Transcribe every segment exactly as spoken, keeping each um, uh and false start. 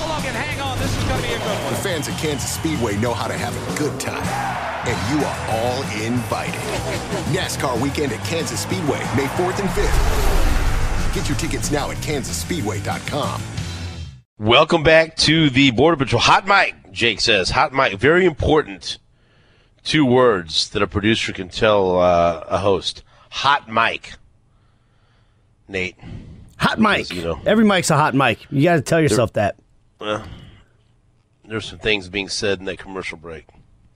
along and hang on. This is going to be a good one. The fans at Kansas Speedway know how to have a good time. And you are all invited. NASCAR weekend at Kansas Speedway, May fourth and fifth. Get your tickets now at kansas speedway dot com. Welcome back to the Border Patrol. Hot mic, Jake says. Hot mic. Very important two words that a producer can tell uh, a host. Hot mic. Nate. Hot mic. Because, you know, every mic's a hot mic. You got to tell yourself there, that. Well, there's some things being said in that commercial break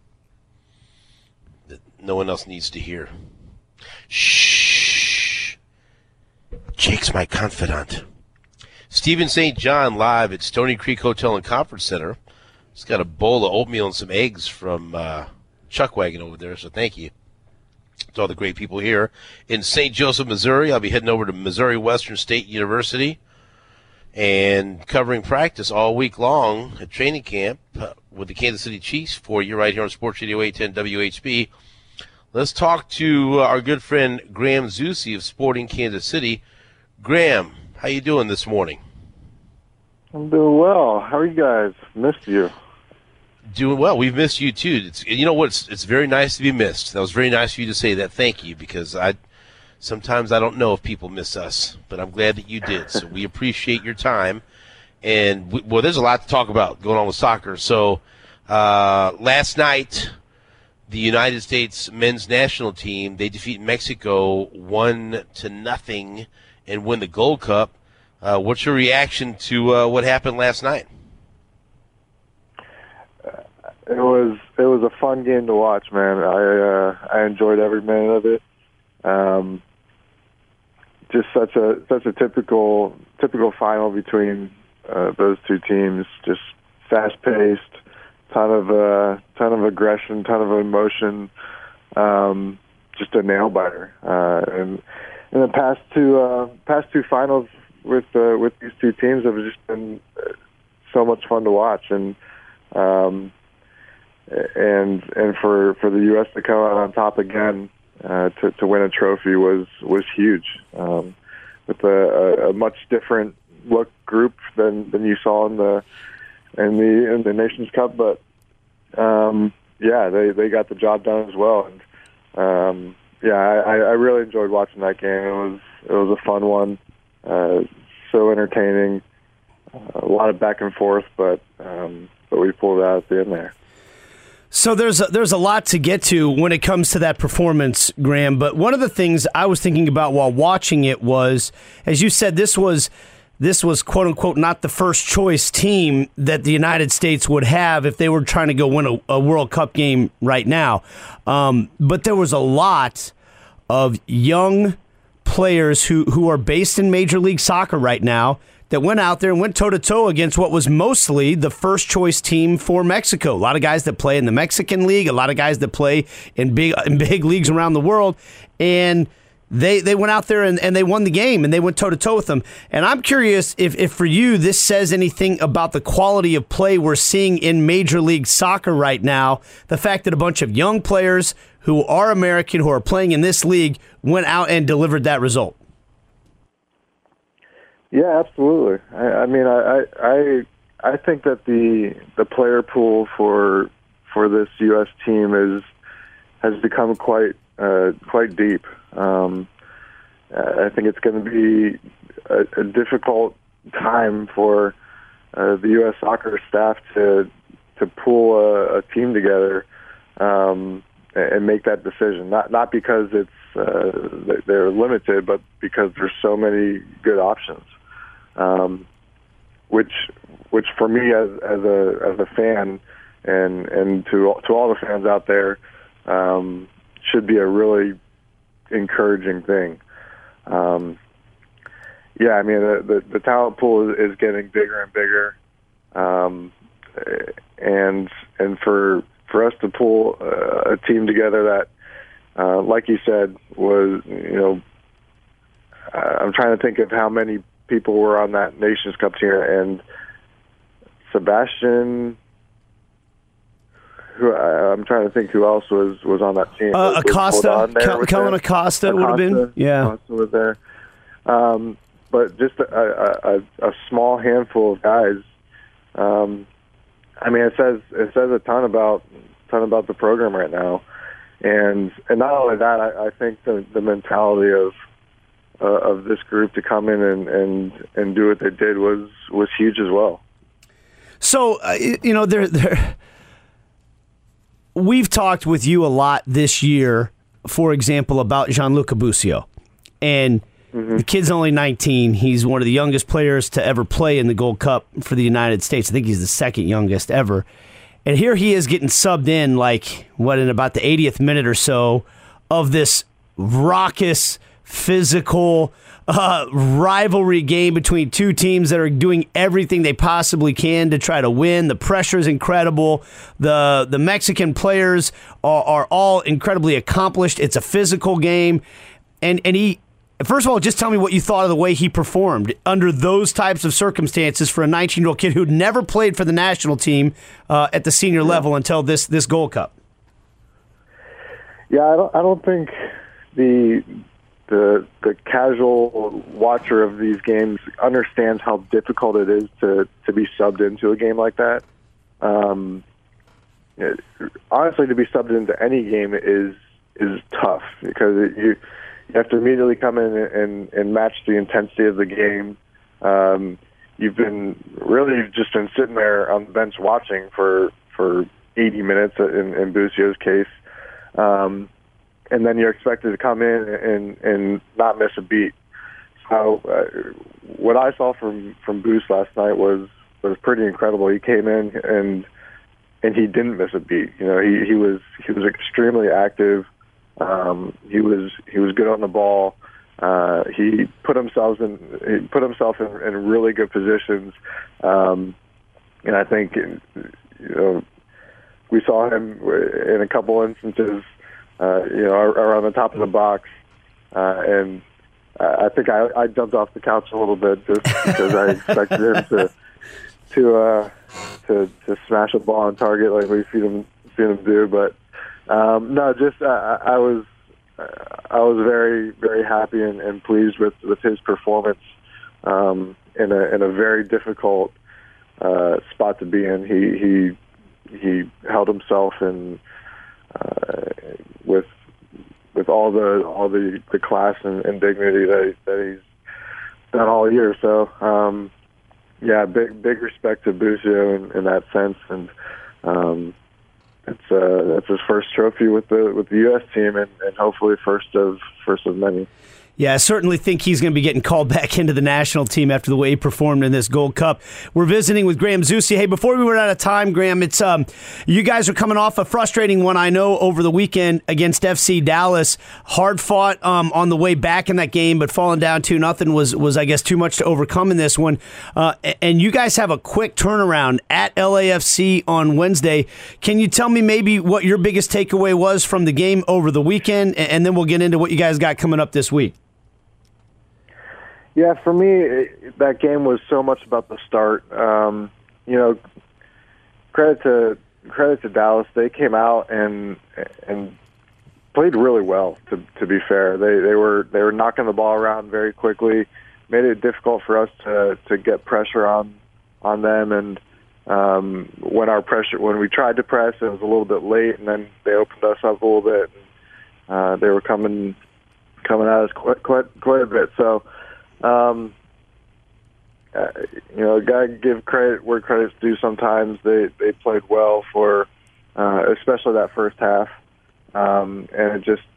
that no one else needs to hear. Shh. Jake's my confidant. Stephen Saint John live at Stony Creek Hotel and Conference Center. He's got a bowl of oatmeal and some eggs from uh, Chuck Wagon over there, so thank you to all the great people here in Saint Joseph, Missouri. I'll be heading over to Missouri Western State University and covering practice all week long at training camp uh, with the Kansas City Chiefs for you right here on Sports Radio eight ten W H B. Let's talk to uh, our good friend Graham Zusi of Sporting Kansas City. Graham, how you doing this morning? I'm doing well. How are you guys? Missed you. Doing well. We've missed you too. It's, you know what? It's, it's very nice to be missed. That was very nice for you to say that. Thank you, because I sometimes I don't know if people miss us, but I'm glad that you did. So we appreciate your time. And we, well, there's a lot to talk about going on with soccer. So uh, last night, the United States men's national team, they defeat Mexico one to nothing and win the Gold Cup. Uh, what's your reaction to uh, what happened last night? It was it was a fun game to watch, man. I uh, I enjoyed every minute of it. Um, just such a such a typical typical final between uh, those two teams. Just fast paced, ton of uh, ton of aggression, ton of emotion. Um, just a nail biter. Uh, and in the past two uh, past two finals with uh, with these two teams have just been so much fun to watch. And um, and and for, for the U S to come out on top again uh, to to win a trophy was was huge. Um, with a, a, a much different look group than, than you saw in the in the in the Nations Cup, but um, yeah, they, they got the job done as well. And um, yeah, I, I really enjoyed watching that game. It was it was a fun one, uh, so entertaining, uh, a lot of back and forth, but um, but we pulled it out at the end there. So there's a, there's a lot to get to when it comes to that performance, Graham. But one of the things I was thinking about while watching it was, as you said, this was this was quote unquote not the first choice team that the United States would have if they were trying to go win a, a World Cup game right now. Um, but there was a lot of young players who who are based in Major League Soccer right now that went out there and went toe-to-toe against what was mostly the first-choice team for Mexico. A lot of guys that play in the Mexican League, a lot of guys that play in big in big leagues around the world, and they they went out there and, and they won the game, and they went toe-to-toe with them. And I'm curious if, if for you this says anything about the quality of play we're seeing in Major League Soccer right now, the fact that a bunch of young players who are American, who are playing in this league, went out and delivered that result. Yeah, absolutely. I, I mean, I, I I think that the the player pool for for this U S team is has become quite uh, quite deep. Um, I think it's going to be a, a difficult time for uh, the U S soccer staff to to pull a, a team together um, and make that decision. Not not because it's uh, they're limited, but because there's so many good options. Um, which, which for me as as a as a fan, and and to to all the fans out there, um, should be a really encouraging thing. Um, yeah, I mean the, the the talent pool is, is getting bigger and bigger, um, and and for for us to pull uh, a team together that, uh, like you said, was you know, I'm trying to think of how many people were on that Nations Cup team, and Sebastian, who I, I'm trying to think who else was, was on that team. Uh, was, Acosta, Kel- Kellen Acosta, Acosta would have been, yeah. Acosta was there. Um, but just a, a, a, a small handful of guys um, I mean, it says it says a ton about ton about the program right now, and and not only that, I, I think the the mentality of uh, of this group to come in and, and, and do what they did was was huge as well. So uh, you know, there there we've talked with you a lot this year, for example, about Gianluca Busio, and mm-hmm. the kid's only nineteen. He's one of the youngest players to ever play in the Gold Cup for the United States. I think he's the second youngest ever. And here he is getting subbed in, like, what, in about the eightieth minute or so of this raucous, physical uh, rivalry game between two teams that are doing everything they possibly can to try to win. The pressure is incredible. The the Mexican players are, are all incredibly accomplished. It's a physical game. And, and he... First of all, just tell me what you thought of the way he performed under those types of circumstances for a nineteen-year-old kid who'd never played for the national team uh, at the senior yeah. level until this this Gold Cup. Yeah, I don't. I don't think the the the casual watcher of these games understands how difficult it is to to be subbed into a game like that. Um, it, honestly, to be subbed into any game is is tough because it, you. You have to immediately come in and, and match the intensity of the game. Um, you've been really just been sitting there on the bench watching for, for eighty minutes in, in Busio's case. Um, and then you're expected to come in and, and not miss a beat. So uh, what I saw from, from Boost last night was, was pretty incredible. He came in and and he didn't miss a beat. You know, he, he was he was extremely active. Um, he was he was good on the ball. Uh, he put himself in he put himself in, in really good positions, um, and I think you know we saw him in a couple instances, uh, you know, around the top of the box, uh, and I think I, I jumped off the couch a little bit just because I expected him to to uh, to to smash a ball on target like we've seen him seen him do, but. Um, no, just uh, I was uh, I was very very happy and, and pleased with, with his performance um, in a in a very difficult uh, spot to be in. He he he held himself in uh, with with all the all the, the class and, and dignity that he, that he's done all year. So um, yeah, big big respect to Busio in, in that sense, and. Um, It's uh, that's his first trophy with the with the U S team, and, and hopefully first of first of many. Yeah, I certainly think he's going to be getting called back into the national team after the way he performed in this Gold Cup. We're visiting with Graham Zusi. Hey, before we run out of time, Graham, it's um, you guys are coming off a frustrating one, I know, over the weekend against F C Dallas. Hard fought um, on the way back in that game, but falling down two nothing was was I guess too much to overcome in this one. Uh, and you guys have a quick turnaround at L A F C on Wednesday. Can you tell me maybe what your biggest takeaway was from the game over the weekend, and then we'll get into what you guys got coming up this week? Yeah, for me, it, that game was so much about the start. Um, you know, credit to credit to Dallas. They came out and and played really well. To to be fair, they they were they were knocking the ball around very quickly, made it difficult for us to to get pressure on on them. And um, when our pressure when we tried to press, it was a little bit late, and then they opened us up a little bit. And, uh, they were coming coming at us quite quite quite a bit. So. Um, uh, you know, gotta give credit where credit's due. Sometimes they they played well for, uh, especially that first half, um, and it just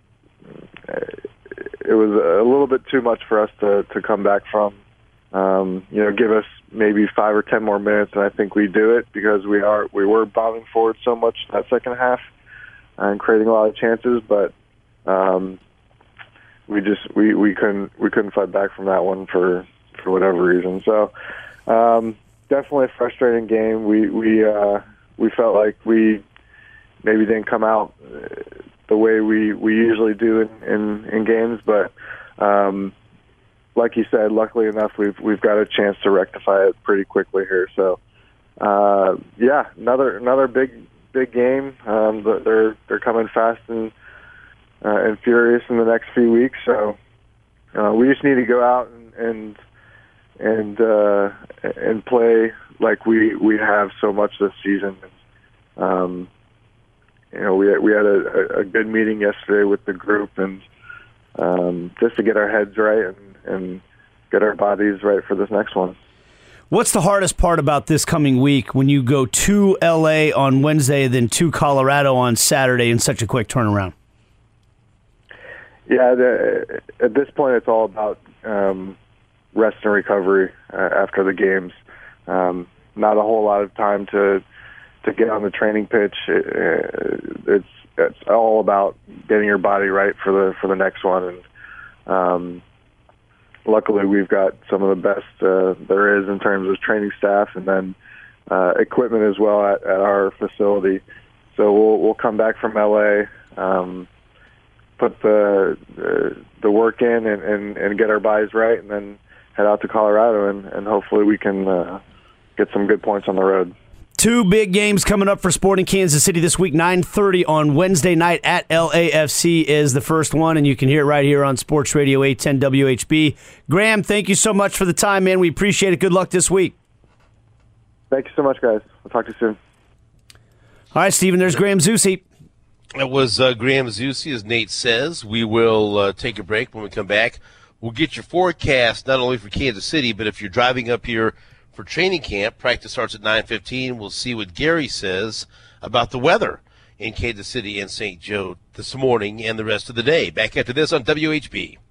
it was a little bit too much for us to to come back from. Um, you know, give us maybe five or ten more minutes, and I think we do it because we are we were bombing forward so much that second half and creating a lot of chances, but. Um, We just we, we couldn't we couldn't fight back from that one for, for whatever reason. So um, definitely a frustrating game. We we uh, we felt like we maybe didn't come out the way we, we usually do in, in, in games, but um, like you said, luckily enough, we've we've got a chance to rectify it pretty quickly here. So uh, yeah, another another big big game. Um, they're they're coming fast and. Uh, and furious in the next few weeks, so uh, we just need to go out and and and, uh, and play like we, we have so much this season. Um, you know, we we had a, a good meeting yesterday with the group, and um, just to get our heads right and, and get our bodies right for this next one. What's the hardest part about this coming week when you go to L A on Wednesday, then to Colorado on Saturday in such a quick turnaround? Yeah, the, at this point, it's all about um, rest and recovery uh, after the games. Um, not a whole lot of time to to get on the training pitch. It, it's it's all about getting your body right for the for the next one. And um, luckily, we've got some of the best uh, there is in terms of training staff, and then uh, equipment as well at, at our facility. So we'll we'll come back from L A. Um, put the, the the work in and, and, and get our bodies right, and then head out to Colorado, and, and hopefully we can uh, get some good points on the road. Two big games coming up for Sporting Kansas City this week. nine thirty on Wednesday night at L A F C is the first one, and you can hear it right here on Sports Radio eight ten W H B. Graham, thank you so much for the time, man. We appreciate it. Good luck this week. Thank you so much, guys. We'll talk to you soon. All right, Stephen, there's Graham Zusi. That was uh, Graham Zusi, as Nate says. We will uh, take a break. When we come back, we'll get your forecast not only for Kansas City, but if you're driving up here for training camp, practice starts at nine fifteen. We'll see what Gary says about the weather in Kansas City and Saint Joe this morning and the rest of the day. Back after this on W H B.